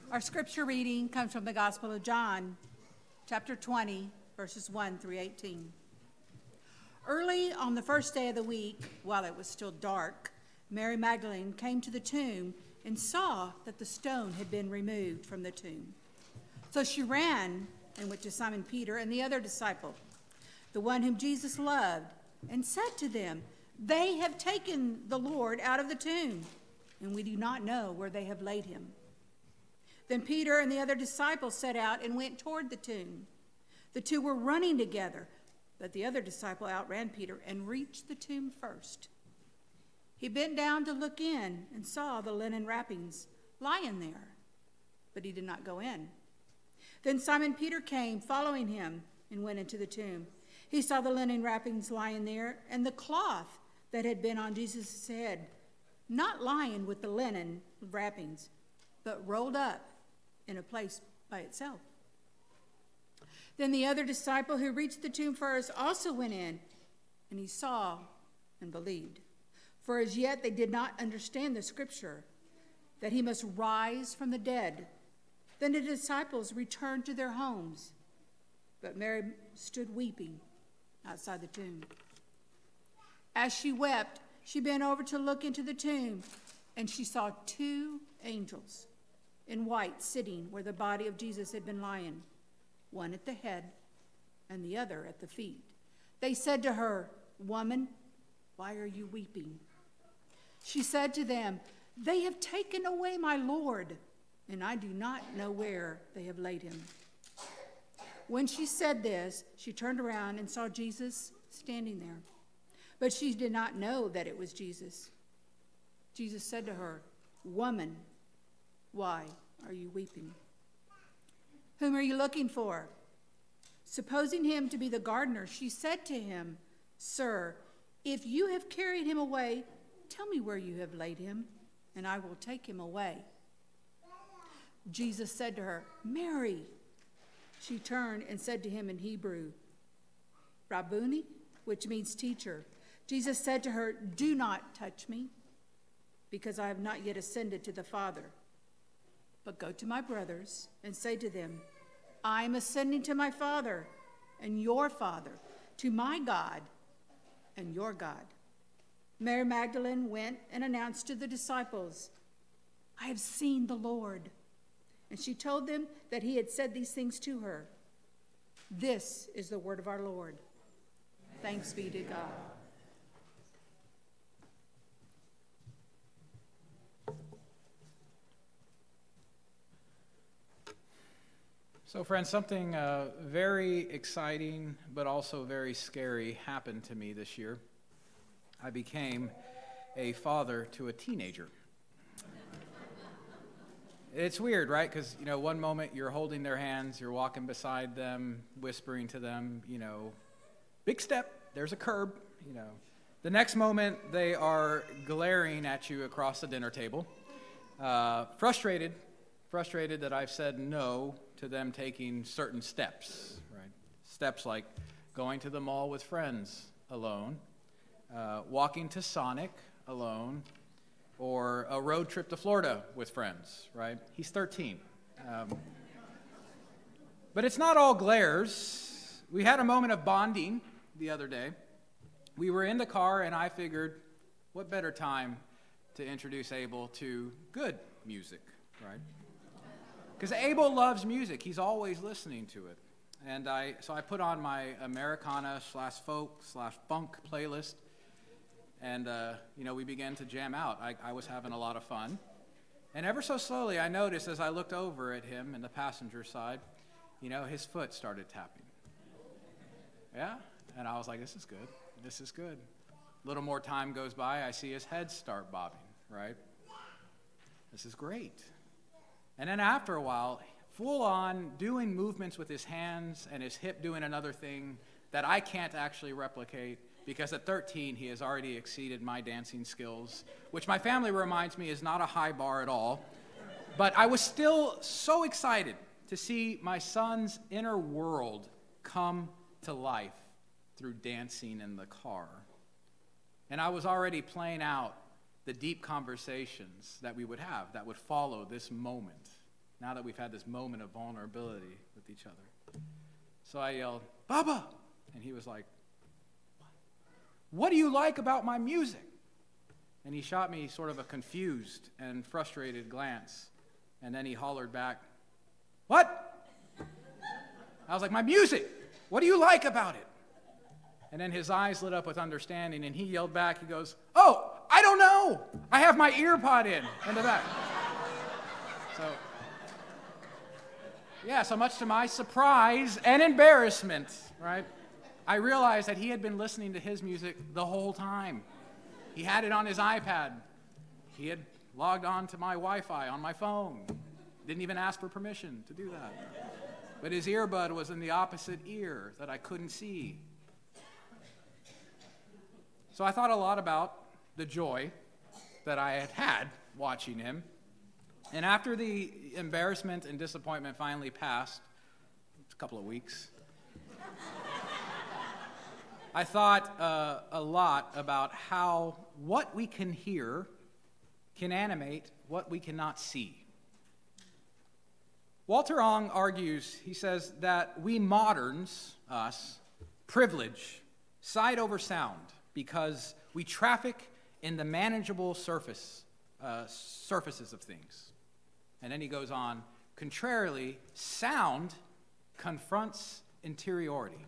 Our scripture reading comes from the Gospel of John, chapter 20, verses 1 through 18. Early on the first day of the week, while it was still dark, Mary Magdalene came to the tomb and saw that the stone had been removed from the tomb. So she ran and went to Simon Peter and the other disciple, the one whom Jesus loved, and said to them, "They have taken the Lord out of the tomb, and we do not know where they have laid him." Then Peter and the other disciple set out and went toward the tomb. The two were running together, but the other disciple outran Peter and reached the tomb first. He bent down to look in and saw the linen wrappings lying there, but he did not go in. Then Simon Peter came, following him, and went into the tomb. He saw the linen wrappings lying there, and the cloth that had been on Jesus' head, not lying with the linen wrappings, but rolled up in a place by itself. Then the other disciple who reached the tomb first also went in, and he saw and believed. For as yet they did not understand the scripture, that he must rise from the dead. Then the disciples returned to their homes, but Mary stood weeping outside the tomb. As she wept, she bent over to look into the tomb, and she saw two angels in white sitting where the body of Jesus had been lying, one at the head and the other at the feet. They said to her, "Woman, why are you weeping?" She said to them, "They have taken away my Lord, and I do not know where they have laid him." When she said this, she turned around and saw Jesus standing there, but she did not know that it was Jesus. Jesus said to her, "Woman, why are you weeping? Whom are you looking for?" Supposing him to be the gardener, she said to him, "Sir, if you have carried him away, tell me where you have laid him, and I will take him away." Jesus said to her, "Mary." She turned and said to him in Hebrew, "Rabboni," which means teacher. Jesus said to her, "Do not touch me, because I have not yet ascended to the Father. But go to my brothers and say to them, I am ascending to my Father and your Father, to my God and your God." Mary Magdalene went and announced to the disciples, "I have seen the Lord." And she told them that he had said these things to her. This is the word of our Lord. Thanks be to God. So friends, something very exciting but also very scary happened to me this year. I became a father to a teenager. It's weird, right? Because, one moment you're holding their hands, you're walking beside them, whispering to them, big step, there's a curb, The next moment they are glaring at you across the dinner table, frustrated that I've said no to them taking certain steps, right? Steps like going to the mall with friends alone, walking to Sonic alone, or a road trip to Florida with friends, right? He's 13. But it's not all glares. We had a moment of bonding the other day. We were in the car, and I figured, what better time to introduce Abel to good music, right? Because Abel loves music. He's always listening to it. And so I put on my Americana/folk/funk playlist, and, we began to jam out. I was having a lot of fun. And ever so slowly, I noticed as I looked over at him in the passenger side, his foot started tapping. Yeah? And I was like, this is good. This is good. A little more time goes by, I see his head start bobbing, right? This is great. And then after a while, full on doing movements with his hands and his hip doing another thing that I can't actually replicate, because at 13, he has already exceeded my dancing skills, which my family reminds me is not a high bar at all. But I was still so excited to see my son's inner world come to life through dancing in the car. And I was already playing out the deep conversations that we would have that would follow this moment. now that we've had this moment of vulnerability with each other. So I yelled, "Bubba!" And he was like, "What do you like about my music?" And he shot me sort of a confused and frustrated glance. And then he hollered back, "What?" I was like, "My music. What do you like about it?" And then his eyes lit up with understanding, and he yelled back, he goes, "Oh, I don't know. I have my ear pod in the back." So much to my surprise and embarrassment, right, I realized that he had been listening to his music the whole time. He had it on his iPad. He had logged on to my Wi-Fi on my phone. Didn't even ask for permission to do that. But his earbud was in the opposite ear that I couldn't see. So I thought a lot about the joy that I had had watching him. And after the embarrassment and disappointment finally passed, a couple of weeks, I thought a lot about how what we can hear can animate what we cannot see. Walter Ong argues, he says, that we moderns, us, privilege sight over sound because we traffic in the manageable surfaces of things. And then he goes on, contrarily, sound confronts interiority.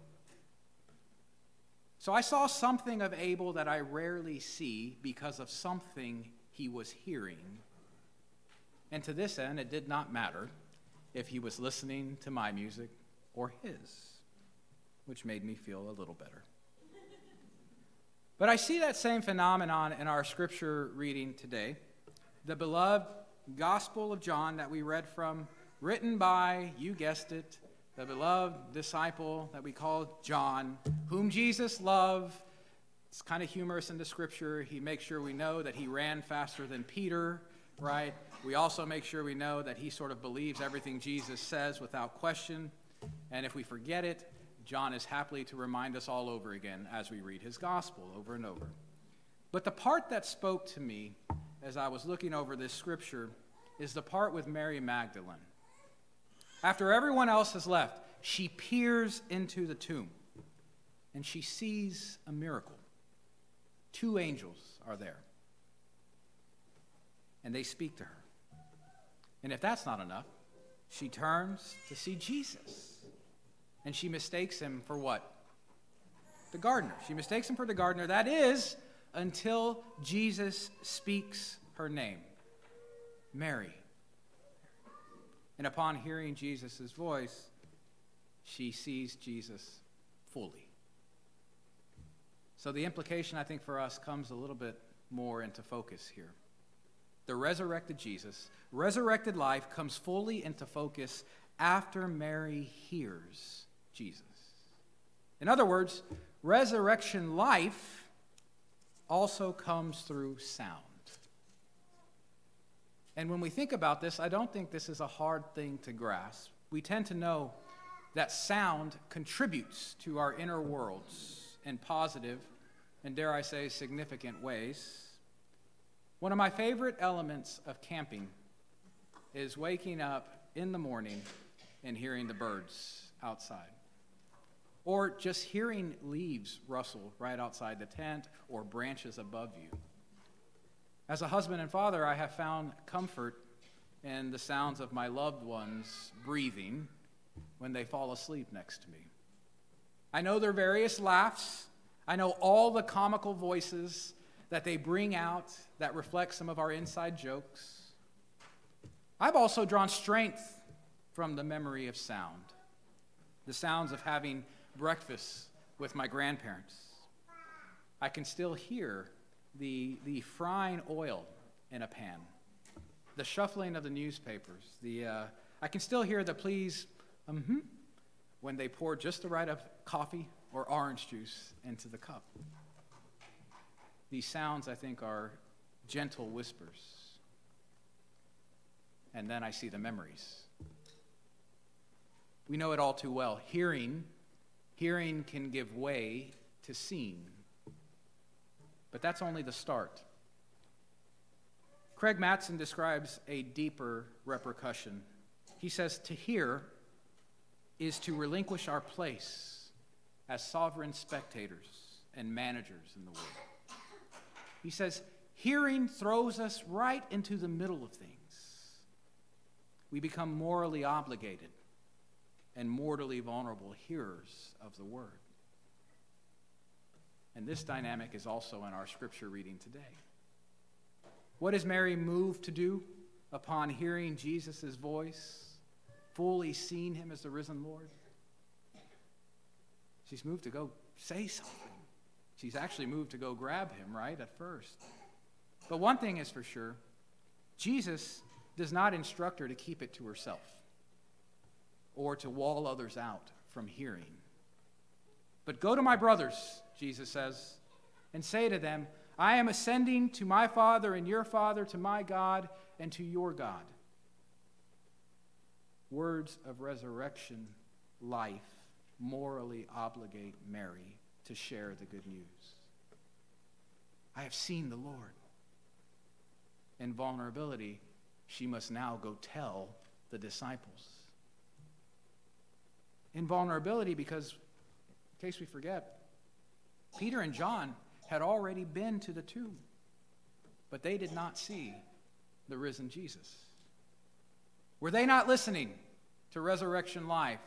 So I saw something of Abel that I rarely see because of something he was hearing. And to this end, it did not matter if he was listening to my music or his, which made me feel a little better. But I see that same phenomenon in our scripture reading today. The beloved Gospel of John that we read from, written by, you guessed it, the beloved disciple that we call John, whom Jesus loved. It's kind of humorous in the scripture. He makes sure we know that he ran faster than Peter, right? We also make sure we know that he sort of believes everything Jesus says without question. And if we forget it, John is happy to remind us all over again as we read his gospel over and over. But the part that spoke to me as I was looking over this scripture is the part with Mary Magdalene. After everyone else has left, she peers into the tomb and she sees a miracle. 2 angels are there and they speak to her. And if that's not enough, she turns to see Jesus and she mistakes him for what? The gardener. She mistakes him for the gardener. That is, until Jesus speaks her name, Mary. And upon hearing Jesus' voice, she sees Jesus fully. So the implication, I think, for us comes a little bit more into focus here. The resurrected Jesus, resurrected life, comes fully into focus after Mary hears Jesus. In other words, resurrection life also comes through sound. And when we think about this, I don't think this is a hard thing to grasp. We tend to know that sound contributes to our inner worlds in positive and, dare I say, significant ways. One of my favorite elements of camping is waking up in the morning and hearing the birds outside. Or just hearing leaves rustle right outside the tent or branches above you. As a husband and father, I have found comfort in the sounds of my loved ones breathing when they fall asleep next to me. I know their various laughs. I know all the comical voices that they bring out that reflect some of our inside jokes. I've also drawn strength from the memory of sound, the sounds of having breakfast with my grandparents. I can still hear the frying oil in a pan, the shuffling of the newspapers, I can still hear the please, when they pour just the right of coffee or orange juice into the cup. These sounds, I think, are gentle whispers. And then I see the memories. We know it all too well. Hearing can give way to seeing. But that's only the start. Craig Mattson describes a deeper repercussion He says to hear is to relinquish our place as sovereign spectators and managers in the world. He says hearing throws us right into the middle of things. We become morally obligated and mortally vulnerable hearers of the word. And this dynamic is also in our scripture reading today. What is Mary moved to do upon hearing Jesus' voice, fully seeing him as the risen Lord? She's moved to go say something. She's actually moved to go grab him, right, at first. But one thing is for sure, Jesus does not instruct her to keep it to herself or to wall others out from hearing. But go to my brothers, Jesus says, and say to them, I am ascending to my Father and your Father, to my God and to your God. Words of resurrection life morally obligate Mary to share the good news. I have seen the Lord. In vulnerability, she must now go tell the disciples. In vulnerability, because, in case we forget, Peter and John had already been to the tomb, but they did not see the risen Jesus. Were they not listening to resurrection life?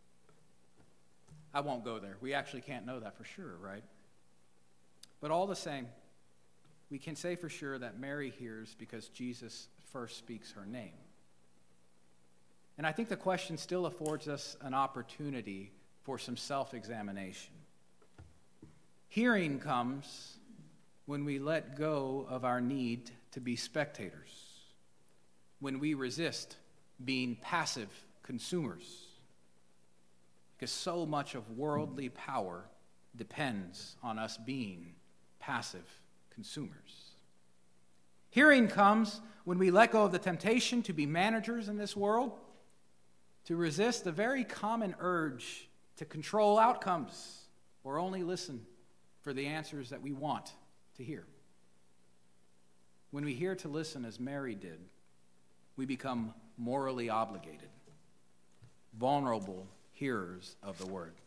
I won't go there. We actually can't know that for sure, right? But all the same, we can say for sure that Mary hears because Jesus first speaks her name. And I think the question still affords us an opportunity for some self-examination. Hearing comes when we let go of our need to be spectators, when we resist being passive consumers, because so much of worldly power depends on us being passive consumers. Hearing comes when we let go of the temptation to be managers in this world, to resist the very common urge to control outcomes or only listen for the answers that we want to hear. When we hear to listen as Mary did, we become morally obligated, vulnerable hearers of the word.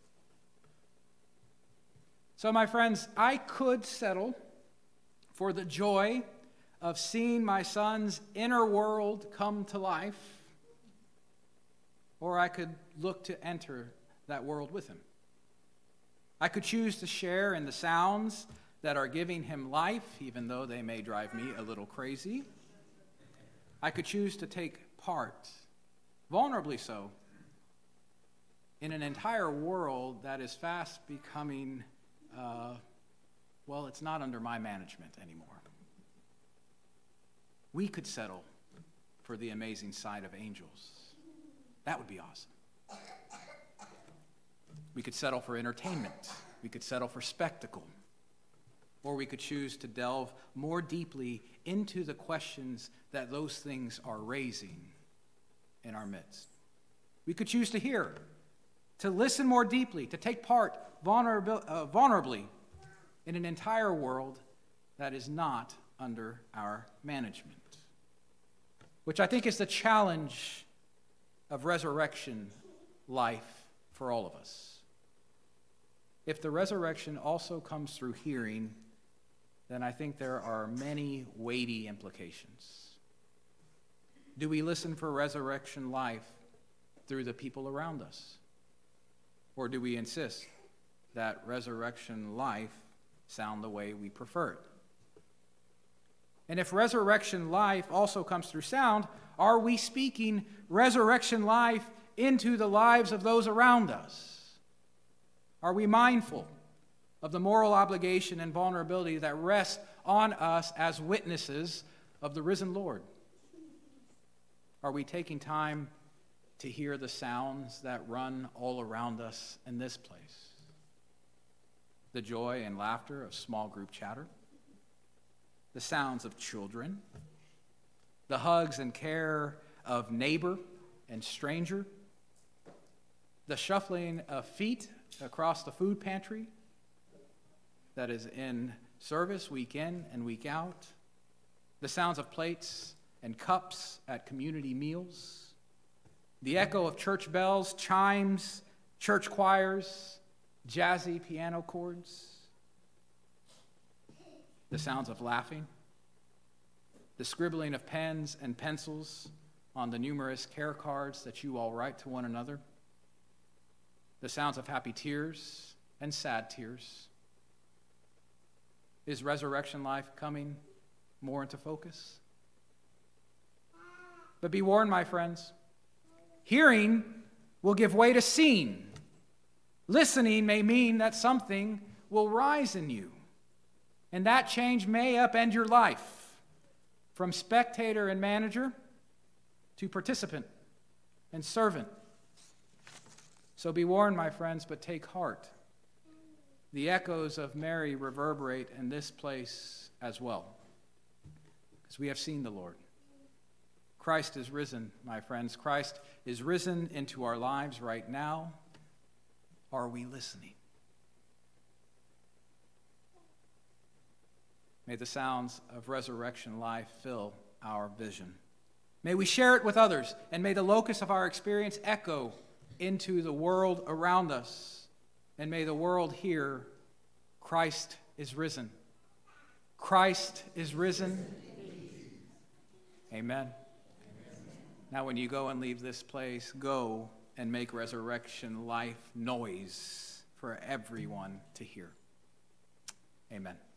So, my friends, I could settle for the joy of seeing my son's inner world come to life, or I could look to enter that world with him. I could choose to share in the sounds that are giving him life, even though they may drive me a little crazy. I could choose to take part, vulnerably so, in an entire world that is fast becoming, it's not under my management anymore. We could settle for the amazing sight of angels. That would be awesome. We could settle for entertainment. We could settle for spectacle. Or we could choose to delve more deeply into the questions that those things are raising in our midst. We could choose to hear, to listen more deeply, to take part vulnerably in an entire world that is not under our management. Which I think is the challenge of resurrection life for all of us. If the resurrection also comes through hearing, then I think there are many weighty implications. Do we listen for resurrection life through the people around us? Or do we insist that resurrection life sound the way we prefer it? And if resurrection life also comes through sound, are we speaking resurrection life into the lives of those around us? Are we mindful of the moral obligation and vulnerability that rest on us as witnesses of the risen Lord? Are we taking time to hear the sounds that run all around us in this place? The joy and laughter of small group chatter, the sounds of children, the hugs and care of neighbor and stranger, the shuffling of feet across the food pantry that is in service week in and week out, the sounds of plates and cups at community meals, The echo of church bells, chimes, church choirs, jazzy piano chords. The sounds of laughing. The scribbling of pens and pencils on the numerous care cards that you all write to one another. The sounds of happy tears and sad tears. Is resurrection life coming more into focus? But be warned, my friends. Hearing will give way to seeing. Listening may mean that something will rise in you. And that change may upend your life from spectator and manager to participant and servant. So be warned, my friends, but take heart. The echoes of Mary reverberate in this place as well, because we have seen the Lord. Christ is risen, my friends. Christ is risen into our lives right now. Are we listening? May the sounds of resurrection life fill our vision. May we share it with others, and may the locus of our experience echo into the world around us, and may the world hear, Christ is risen. Christ is risen. Amen. Now when you go and leave this place, go and make resurrection life noise for everyone to hear. Amen.